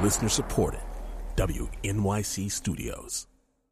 Listener supported. WNYC Studios.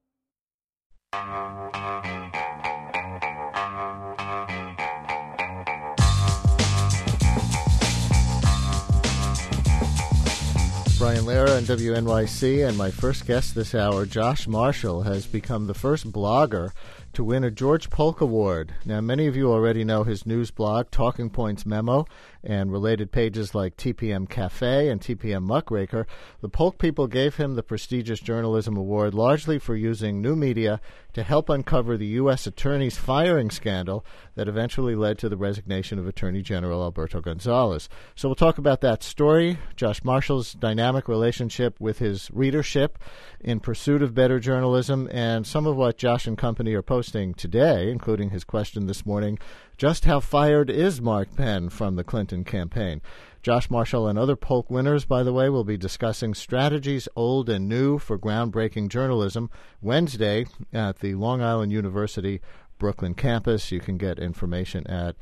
Brian Lehrer on WNYC, and my first guest this hour, Josh Marshall, has become the first blogger to win a George Polk Award. Now, many of you already know his news blog, Talking Points Memo, and related pages like TPM Cafe and TPM Muckraker. The Polk people gave him the prestigious Journalism Award largely for using new media to help uncover the U.S. Attorney's firing scandal that eventually led to the resignation of Attorney General Alberto Gonzales. So we'll talk about that story, Josh Marshall's dynamic relationship with his readership in pursuit of better journalism, and some of what Josh and company are posting today, including his question this morning, just how fired is Mark Penn from the Clinton campaign? Josh Marshall and other Polk winners, by the way, will be discussing strategies old and new for groundbreaking journalism Wednesday at the Long Island University Brooklyn campus. You can get information at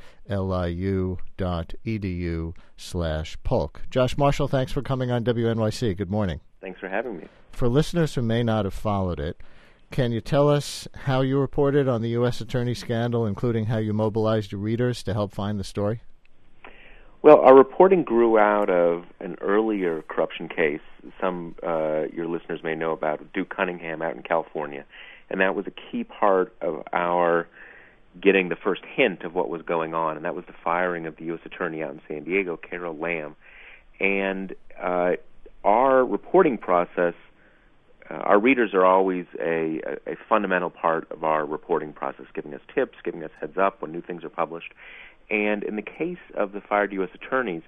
liu.edu/Polk. Josh Marshall, thanks for coming on WNYC. Good morning. Thanks for having me. For listeners who may not have followed it, can you tell us how you reported on the U.S. Attorney scandal, including how you mobilized your readers to help find the story? Well, our reporting grew out of an earlier corruption case. Some your listeners may know about Duke Cunningham out in California, and that was a key part of our getting the first hint of what was going on, and that was the firing of the U.S. Attorney out in San Diego, Carol Lam. And our reporting process, our readers are always a fundamental part of our reporting process, giving us tips, giving us heads up when new things are published. And in the case of the fired U.S. attorneys,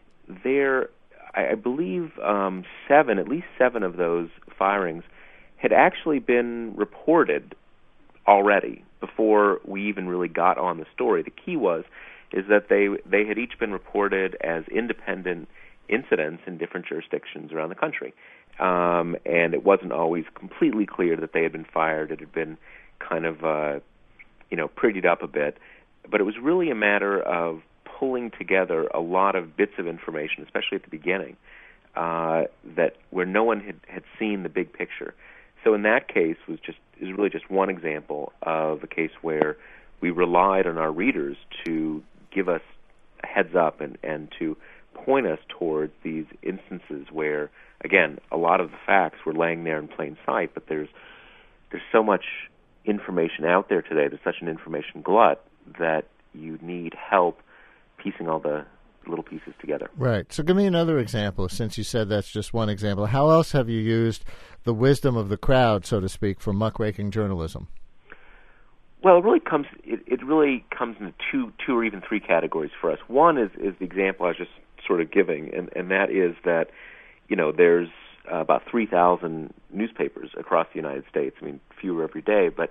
I believe at least seven of those firings had actually been reported already before we even really got on the story. The key is that they had each been reported as independent incidents in different jurisdictions around the country. And it wasn't always completely clear that they had been fired. It had been kind of, prettied up a bit. But it was really a matter of pulling together a lot of bits of information, especially at the beginning, where no one had seen the big picture. So in that case is really just one example of a case where we relied on our readers to give us a heads up and to point us towards these instances where, again, a lot of the facts were laying there in plain sight, but there's so much information out there today, there's such an information glut that you need help piecing all the little pieces together. Right. So give me another example, since you said that's just one example. How else have you used the wisdom of the crowd, so to speak, for muckraking journalism? Well, it really comes into two or even three categories for us. One is the example I was just sort of giving, and that is that, there's about 3,000 newspapers across the United States. I mean, fewer every day, but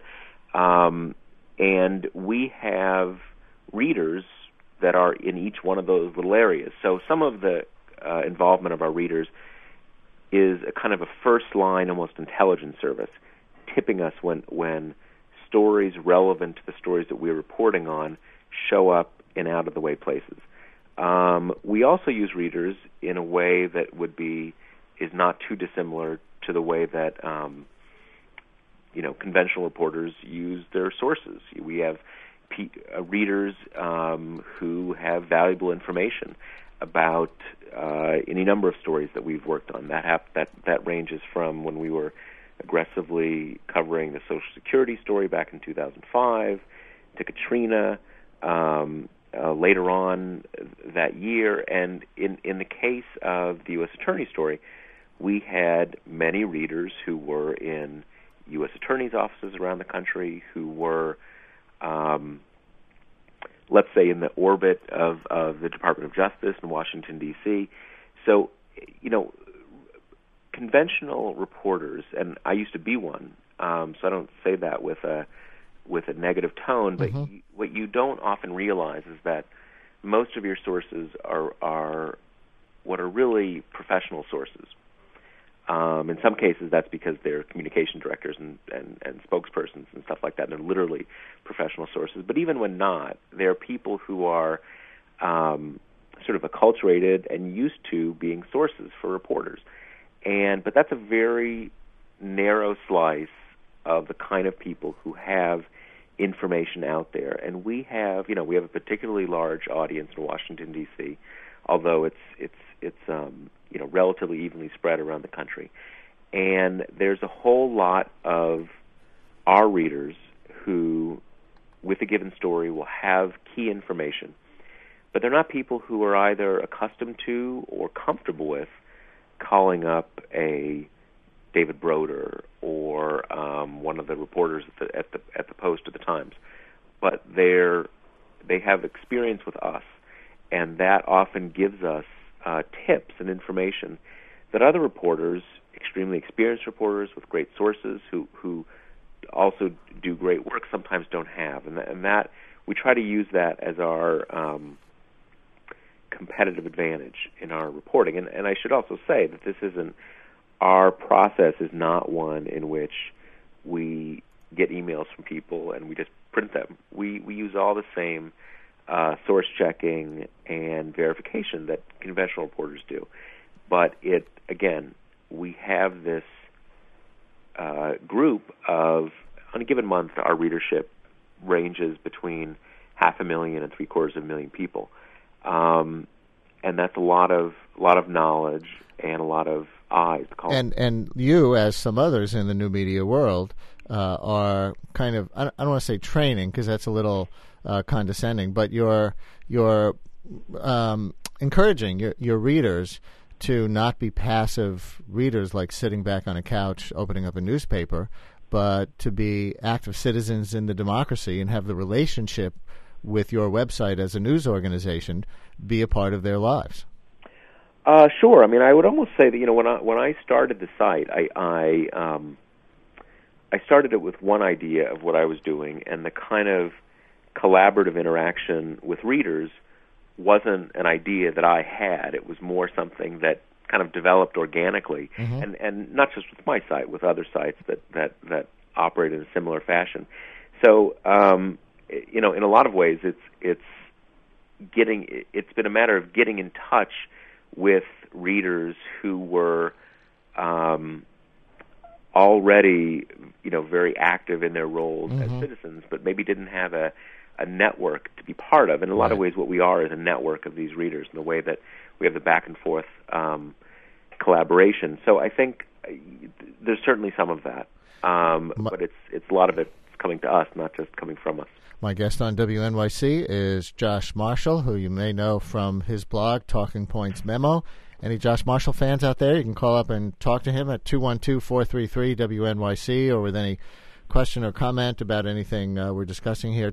and we have readers that are in each one of those little areas. So some of the involvement of our readers is a kind of a first-line, almost intelligence service, tipping us when stories relevant to the stories that we're reporting on show up in out-of-the-way places. We also use readers in a way that is not too dissimilar to the way that conventional reporters use their sources. We have readers who have valuable information about any number of stories that we've worked on. That ranges from when we were aggressively covering the Social Security story back in 2005 to Katrina later on that year. And in the case of the U.S. Attorney story, we had many readers who were in U.S. attorneys' offices around the country who were, let's say, in the orbit of the Department of Justice in Washington, D.C. So, conventional reporters, and I used to be one, so I don't say that with a negative tone, but what you don't often realize is that most of your sources are what are really professional sources. In some cases, that's because they're communication directors and spokespersons and stuff like that. They're literally professional sources. But even when not, they're people who are sort of acculturated and used to being sources for reporters. but that's a very narrow slice of the kind of people who have information out there. And we have a particularly large audience in Washington D.C., although it's relatively evenly spread around the country. And there's a whole lot of our readers who, with a given story, will have key information, but they're not people who are either accustomed to or comfortable with calling up a David Broder or one of the reporters at the Post or the Times, but they have experience with us, and that often gives us tips and information that other reporters, extremely experienced reporters with great sources who also do great work, sometimes don't have, and that we try to use that as our competitive advantage in our reporting. And I should also say that this isn't, our process is not one in which we get emails from people and we just print them. We use all the same source checking and verification that conventional reporters do. But we have this group of, on a given month, our readership ranges between 500,000 and 750,000 people. And that's a lot of knowledge and a lot of eyes. And you, as some others in the new media world, are kind of, I don't want to say training because that's a little condescending, but you're encouraging your readers to not be passive readers like sitting back on a couch opening up a newspaper, but to be active citizens in the democracy and have the relationship with your website as a news organization be a part of their lives. Sure. I mean, I would almost say that when I started the site, I started it with one idea of what I was doing, and the kind of collaborative interaction with readers wasn't an idea that I had. It was more something that kind of developed organically, and not just with my site, with other sites that operate in a similar fashion. So, in a lot of ways, it's been a matter of getting in touch with readers who were already, very active in their roles as citizens, but maybe didn't have a network to be part of. In a lot of ways, what we are is a network of these readers in the way that we have the back and forth collaboration. So I think there's certainly some of that, but it's a lot of it coming to us, not just coming from us. My guest on WNYC is Josh Marshall, who you may know from his blog, Talking Points Memo. Any Josh Marshall fans out there, you can call up and talk to him at 212-433-WNYC, or with any question or comment about anything we're discussing here,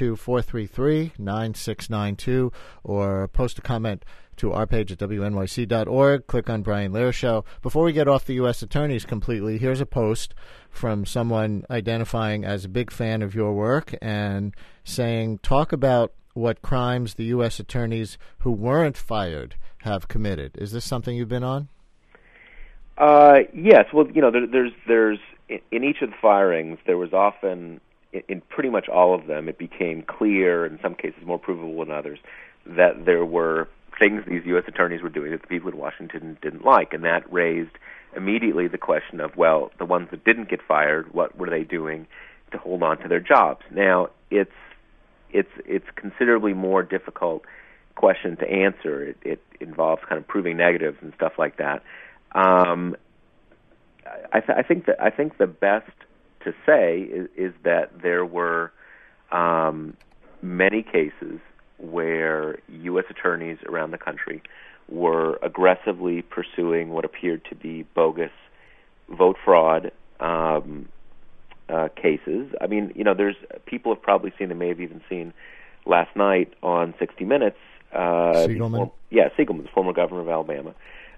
212-433-9692, or post a comment to our page at WNYC.org. Click on Brian Lehrer Show. Before we get off the U.S. attorneys completely, here's a post from someone identifying as a big fan of your work and saying, talk about what crimes the U.S. attorneys who weren't fired have committed. Is this something you've been on? Yes. Well, there's in each of the firings, there was often, in pretty much all of them, it became clear, in some cases more provable than others, that there were things these U.S. attorneys were doing that the people in Washington didn't like, and that raised immediately the question of, well, the ones that didn't get fired, what were they doing to hold on to their jobs? Now, it's considerably more difficult question to answer. It involves kind of proving negatives and stuff like that. I think the best to say is that there were many cases where U.S. attorneys around the country were aggressively pursuing what appeared to be bogus vote fraud cases. I mean, there's people have probably seen, and may have even seen last night on 60 Minutes. Siegelman? Siegelman, the former governor of Alabama,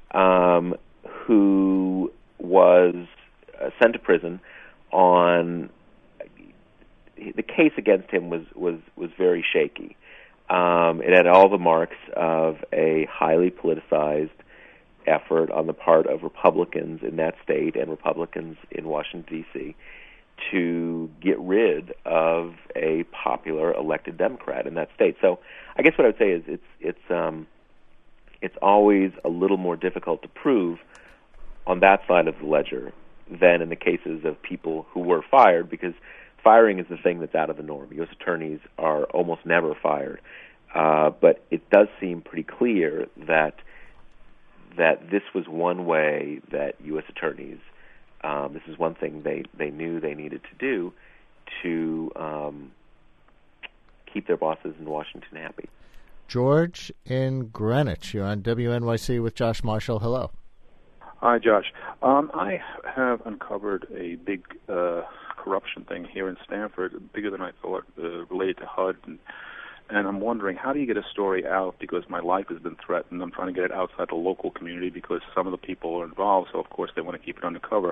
who was sent to prison on the case against him was very shaky. It had all the marks of a highly politicized effort on the part of Republicans in that state and Republicans in Washington, D.C., to get rid of a popular elected Democrat in that state. So I guess what I would say is it's always a little more difficult to prove on that side of the ledger than in the cases of people who were fired, because firing is the thing that's out of the norm. U.S. attorneys are almost never fired. But it does seem pretty clear that this was one way that U.S. attorneys, this is one thing they knew they needed to do to keep their bosses in Washington happy. George in Greenwich, you're on WNYC with Josh Marshall. Hello. Hi, Josh. I have uncovered a big corruption thing here in Stanford, bigger than I thought, related to HUD. And I'm wondering, how do you get a story out? Because my life has been threatened. I'm trying to get it outside the local community because some of the people are involved, so of course they want to keep it undercover.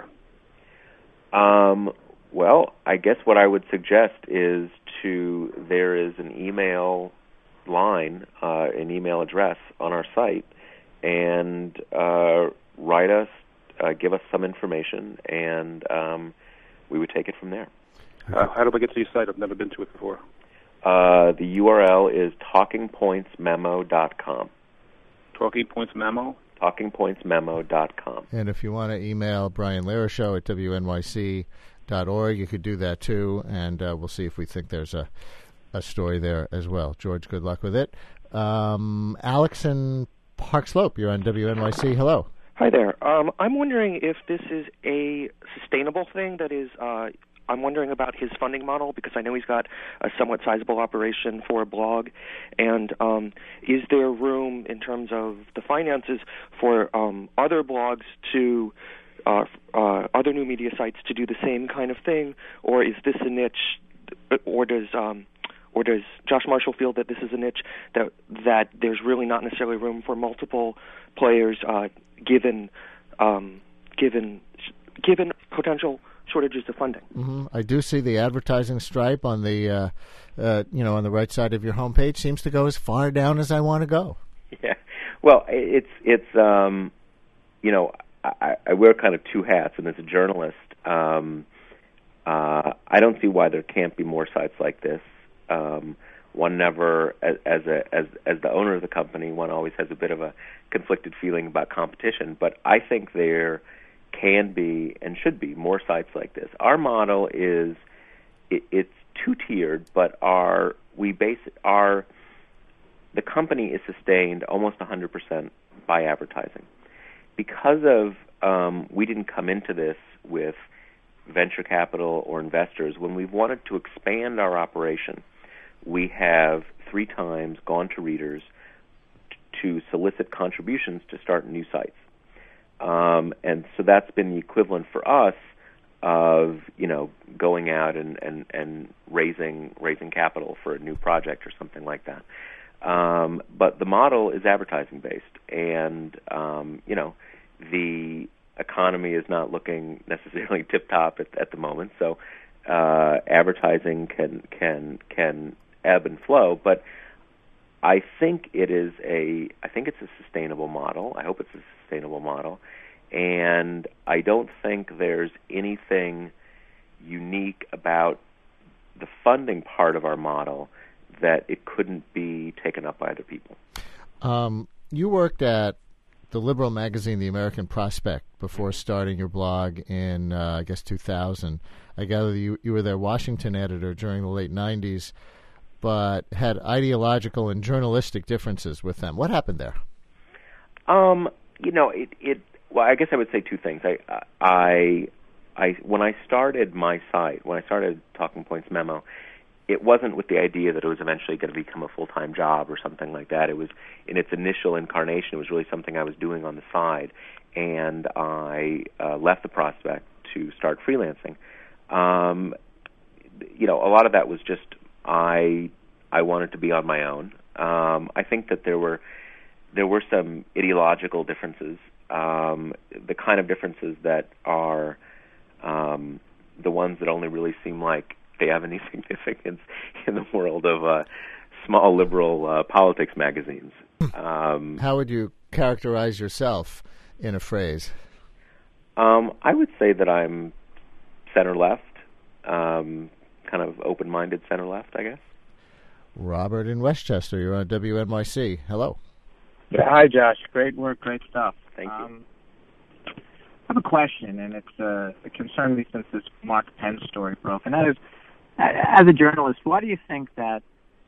Well, I guess what I would suggest is there is an email line, an email address on our site, and write us, give us some information, and we would take it from there. How do I get to your site? I've never been to it before. The URL is talkingpointsmemo.com. TalkingPointsMemo? TalkingPointsMemo.com. And if you want to email Brian Lehrer Show at WNYC.org, you could do that too, and we'll see if we think there's a story there as well. George, good luck with it. Alex in Park Slope, you're on WNYC. Hello. Hi there. I'm wondering if this is a sustainable thing. That is, I'm wondering about his funding model, because I know he's got a somewhat sizable operation for a blog. And is there room in terms of the finances for other blogs to, other new media sites to do the same kind of thing? Or is this a niche, or does Josh Marshall feel that this is a niche that there's really not necessarily room for multiple players, given potential shortages of funding? Mm-hmm. I do see the advertising stripe on the on the right side of your homepage. Seems to go as far down as I want to go. Yeah, well, it's I wear kind of two hats, and as a journalist, I don't see why there can't be more sites like this. One never, as the owner of the company, one always has a bit of a conflicted feeling about competition. But I think there can be and should be more sites like this. Our model is it's two-tiered, but the company is sustained almost 100% by advertising. Because of we didn't come into this with venture capital or investors. When we've wanted to expand our operation, we have 3 times gone to readers to solicit contributions to start new sites. And so that's been the equivalent for us of, going out and raising capital for a new project or something like that. But the model is advertising based, and the economy is not looking necessarily tip top at the moment. So advertising can ebb and flow, but I think it's a sustainable model. I hope it's a sustainable model, and I don't think there's anything unique about the funding part of our model that it couldn't be taken up by other people. You worked at the liberal magazine, The American Prospect, before starting your blog in, 2000. I gather you were their Washington editor during the late 90s, but had ideological and journalistic differences with them. What happened there? Well, I guess I would say 2 things. I when I started my site, when I started Talking Points Memo, it wasn't with the idea that it was eventually going to become a full-time job or something like that. It was, in its initial incarnation, it was really something I was doing on the side, and I left the Prospect to start freelancing. A lot of that was just I wanted to be on my own. I think that there were some ideological differences, the kind of differences that are the ones that only really seem like they have any significance in the world of small liberal politics magazines. How would you characterize yourself in a phrase? I would say that I'm center-left, kind of open-minded center-left, I guess. Robert in Westchester, you're on WNYC. Hello. Yeah, hi, Josh. Great work, great stuff. Thank you. I have a question, and it concerns me since this Mark Penn story broke, and that is, as a journalist, why do you think that,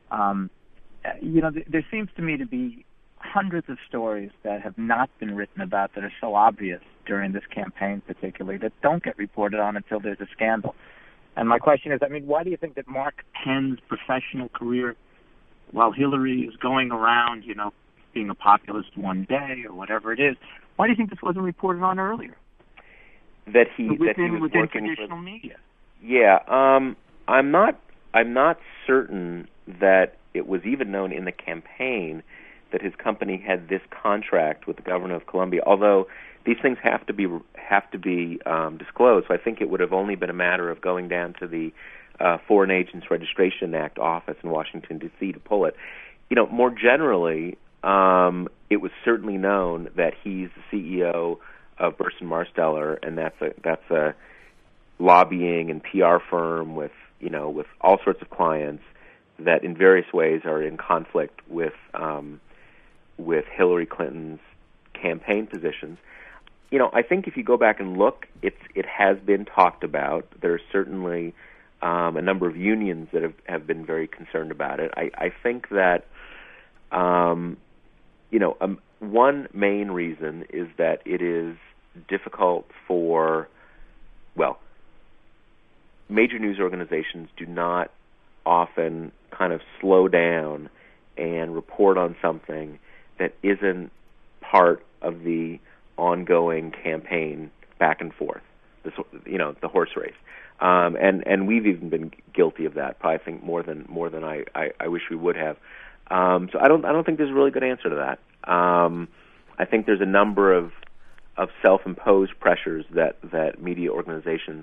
there seems to me to be hundreds of stories that have not been written about that are so obvious during this campaign particularly that don't get reported on until there's a scandal. And my question is, why do you think that Mark Penn's professional career, while Hillary is going around, being a populist one day or whatever it is, why do you think this wasn't reported on earlier? Within traditional media. Yeah, I'm not certain that it was even known in the campaign that his company had this contract with the governor of Columbia. Although these things have to be disclosed, so I think it would have only been a matter of going down to the Foreign Agents Registration Act office in Washington D.C. to pull it. More generally, it was certainly known that he's the CEO of Burson Marsteller, and that's a lobbying and PR firm with all sorts of clients that in various ways are in conflict with Hillary Clinton's campaign positions. I think if you go back and look, it has been talked about. There's certainly a number of unions that have been very concerned about it. I think that one main reason is that it is difficult for, major news organizations do not often kind of slow down and report on something that isn't part of the ongoing campaign back and forth, the horse race. And we've even been guilty of that, probably I think more than I wish we would have. So I don't think there's a really good answer to that. I think there's a number of self-imposed pressures that media organizations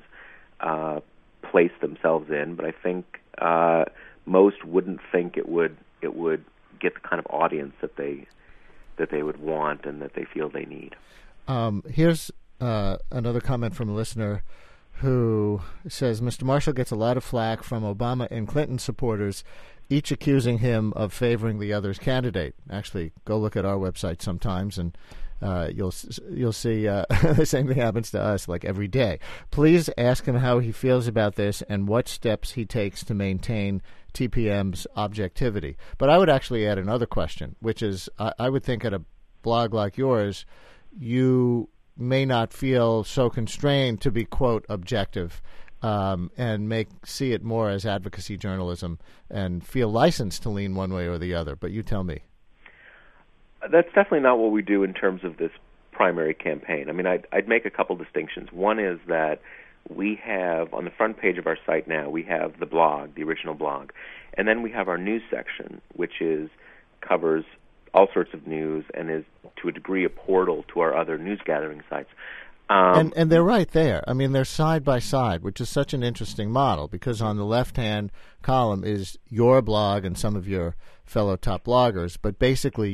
place themselves in, but I think most wouldn't think it would get the kind of audience that they would want and that they feel they need. Here's another comment from a listener who says, Mr. Marshall gets a lot of flack from Obama and Clinton supporters, each accusing him of favoring the other's candidate. Actually, go look at our website sometimes, and you'll see the same thing happens to us like every day. Please ask him how he feels about this and what steps he takes to maintain TPM's objectivity. But I would actually add another question, which is I would think at a blog like yours, you may not feel so constrained to be, quote, objective and see it more as advocacy journalism and feel licensed to lean one way or the other. But you tell me. That's definitely not what we do in terms of this primary campaign. I'd make a couple distinctions. One is that we have, on the front page of our site now, we have the blog, the original blog, and then we have our news section, which covers all sorts of news and is, to a degree, a portal to our other news gathering sites. And they're right there. They're side by side, which is such an interesting model, because on the left-hand column is your blog and some of your fellow top bloggers, but basically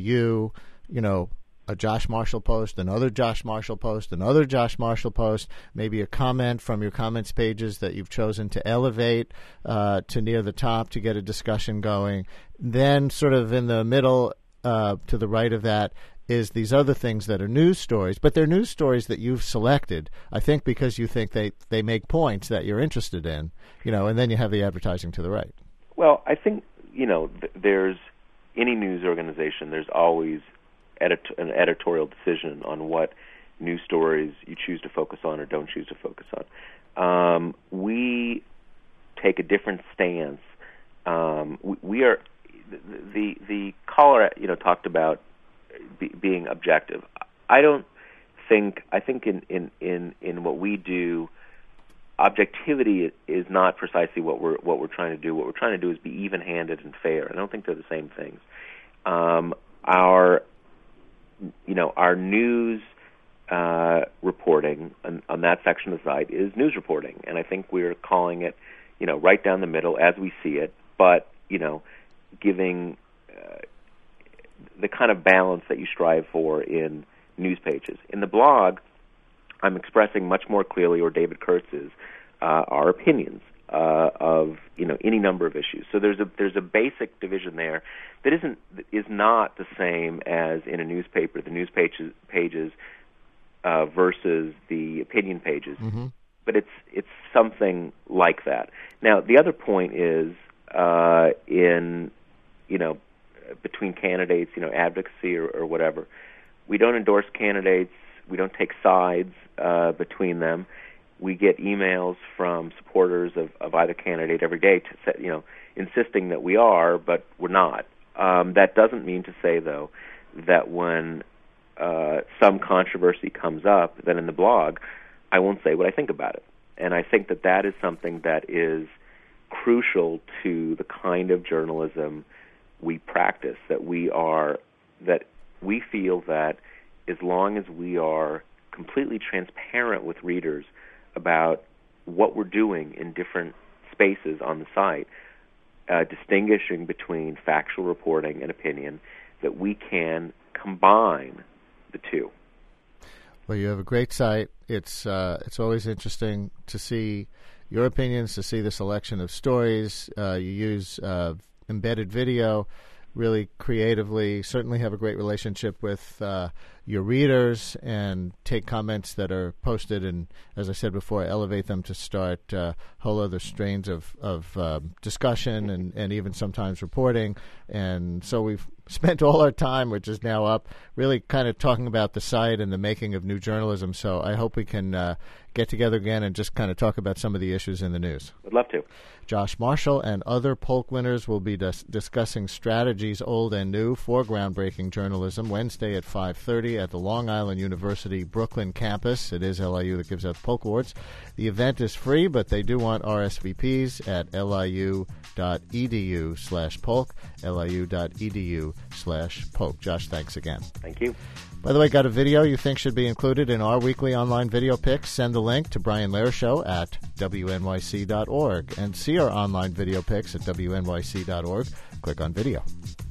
a Josh Marshall post, another Josh Marshall post, another Josh Marshall post, maybe a comment from your comments pages that you've chosen to elevate to near the top to get a discussion going. Then sort of in the middle to the right of that is these other things that are news stories, but they're news stories that you've selected, I think, because you think they make points that you're interested in, and then you have the advertising to the right. Well, I think, there's any news organization, there's always an editorial decision on what news stories you choose to focus on or don't choose to focus on. We take a different stance. We are the caller, talked about being objective. I think in what we do, objectivity is not precisely what we're trying to do. What we're trying to do is be even-handed and fair. I don't think they're the same things. Our news reporting on that section of the site is news reporting, and I think we're calling it, right down the middle as we see it, but giving the kind of balance that you strive for in news pages. In the blog, I'm expressing much more clearly, or David Kurtz is, our opinions of any number of issues. So there's a basic division there that is not the same as in a newspaper. The news pages versus the opinion pages. Mm-hmm. But it's something like that. Now, the other point is between candidates, advocacy or whatever. We don't endorse candidates. We don't take sides between them. We get emails from supporters of either candidate every day insisting that we are, but we're not. That doesn't mean to say, though, that when some controversy comes up, then in the blog, I won't say what I think about it. And I think that is something that is crucial to the kind of journalism we practice, that we feel that as long as we are completely transparent with readers about what we're doing in different spaces on the site, distinguishing between factual reporting and opinion, that we can combine the two. Well, you have a great site. It's always interesting to see your opinions, to see the selection of stories. You use embedded video really creatively, certainly have a great relationship with your readers and take comments that are posted and, as I said before, elevate them to start whole other strains of discussion and even sometimes reporting. And so we've spent all our time, which is now up, really kind of talking about the site and the making of new journalism. So I hope we can get together again and just kind of talk about some of the issues in the news. Would love to. Josh Marshall and other Polk winners will be discussing strategies old and new for groundbreaking journalism Wednesday at 5:30 at the Long Island University Brooklyn campus. It is LIU that gives out the Polk Awards. The event is free, but they do want RSVPs at liu.edu/Polk, liu.edu/Polk. Josh, thanks again. Thank you. By the way, got a video you think should be included in our weekly online video picks? Send the link to Brian Lehrer Show at wnyc.org and see our online video picks at wnyc.org. Click on video.